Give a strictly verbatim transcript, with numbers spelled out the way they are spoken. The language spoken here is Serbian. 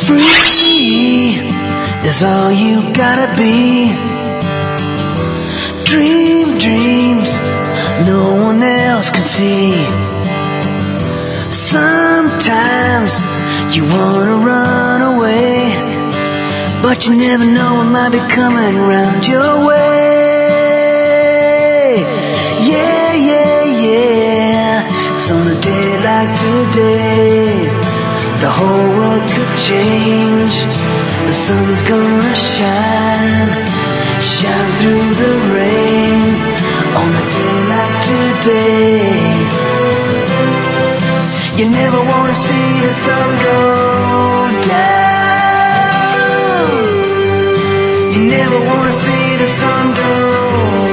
Free is all you gotta be. Dream dreams no one else can see. Sometimes you wanna run away, but you never know what might be coming round your way. Yeah, yeah, yeah. It's on a day like today, the whole world could change. The sun's gonna shine, shine through the rain. On a day like today, you never wanna see the sun go down. You never wanna see the sun go